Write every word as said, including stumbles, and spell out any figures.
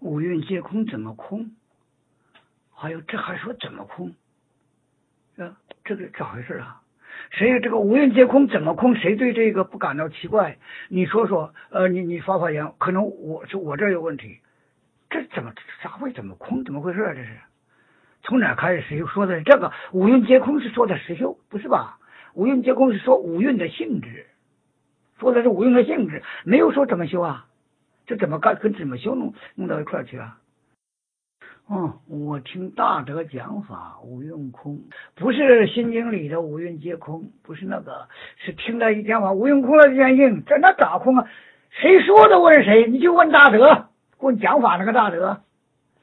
五蕴皆空怎么空？还有这还说怎么空？啊，这个咋回事啊？谁这个五蕴皆空怎么空？谁对这个不感到奇怪？你说说，呃，你你发发言，可能我是我这有问题，这怎么咋会怎么空？怎么回事啊？这是从哪开始实修说的这个五蕴皆空是说的实修，不是吧？五蕴皆空是说五蕴的性质，说的是五蕴的性质，没有说怎么修啊？这怎么跟跟怎么修弄弄到一块去啊？哦，我听大德讲法，五蕴空，不是心经里的五蕴皆空，不是那个，是听了一讲法，五蕴空了原因，这那咋空啊？谁说的？问谁？你就问大德，问讲法那个大德。